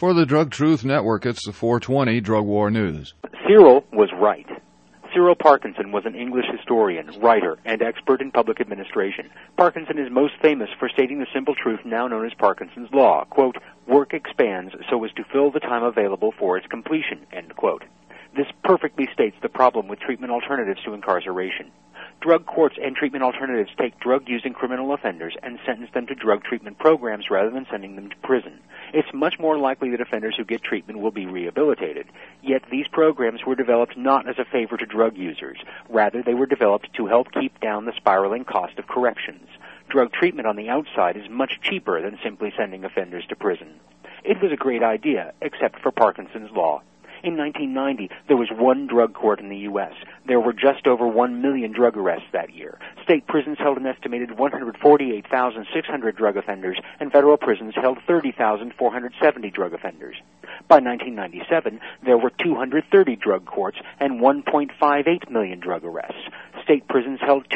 For the Drug Truth Network, it's the 420 Drug War News. Cyril was right. Cyril Parkinson was an English historian, writer, and expert in public administration. Parkinson is most famous for stating the simple truth now known as Parkinson's Law. Quote, work expands so as to fill the time available for its completion, end quote. This perfectly states the problem with treatment alternatives to incarceration. Drug courts and treatment alternatives take drug-using criminal offenders and sentence them to drug treatment programs rather than sending them to prison. It's much more likely that offenders who get treatment will be rehabilitated. Yet these programs were developed not as a favor to drug users. Rather, they were developed to help keep down the spiraling cost of corrections. Drug treatment on the outside is much cheaper than simply sending offenders to prison. It was a great idea, except for Parkinson's Law. In 1990, there was one drug court in the U.S. There were just over 1 million drug arrests that year. State prisons held an estimated 148,600 drug offenders, and federal prisons held 30,470 drug offenders. By 1997, there were 230 drug courts and 1.58 million drug arrests. State prisons held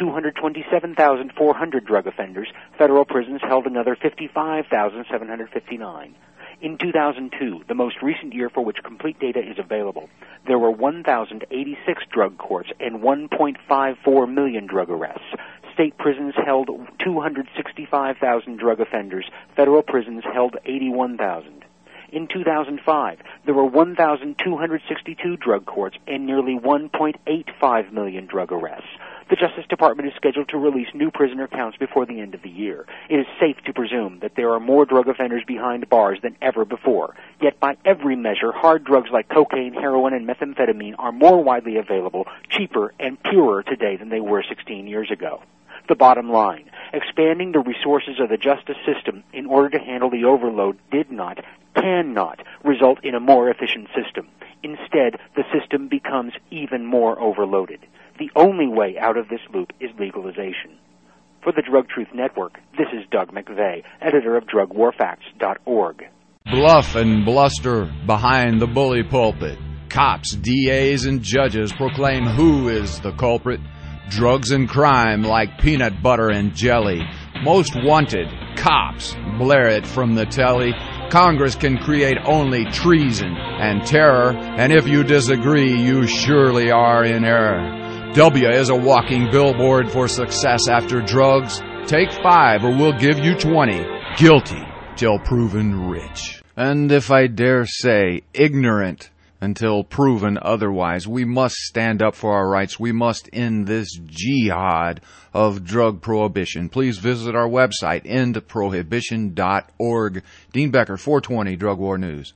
227,400 drug offenders. Federal prisons held another 55,759. In 2002, the most recent year for which complete data is available, there were 1,086 drug courts and 1.54 million drug arrests. State prisons held 265,000 drug offenders. Federal prisons held 81,000. In 2005, there were 1,262 drug courts and nearly 1.85 million drug arrests. The Justice Department is scheduled to release new prisoner counts before the end of the year. It is safe to presume that there are more drug offenders behind bars than ever before. Yet by every measure, hard drugs like cocaine, heroin, and methamphetamine are more widely available, cheaper, and purer today than they were 16 years ago. The bottom line, expanding the resources of the justice system in order to handle the overload cannot result in a more efficient system. Instead, the system becomes even more overloaded. The only way out of this loop is legalization. For the Drug Truth Network, this is Doug McVeigh, editor of DrugWarFacts.org. Bluff and bluster behind the bully pulpit. Cops, DAs, and judges proclaim who is the culprit. Drugs and crime like peanut butter and jelly. Most wanted, cops, blare it from the telly. Congress can create only treason and terror, and if you disagree, you surely are in error. W is a walking billboard for success after drugs. Take 5 or we'll give you 20. Guilty till proven rich. And if I dare say, ignorant until proven otherwise. We must stand up for our rights. We must end this jihad of drug prohibition. Please visit our website, endprohibition.org. Dean Becker, 420 Drug War News.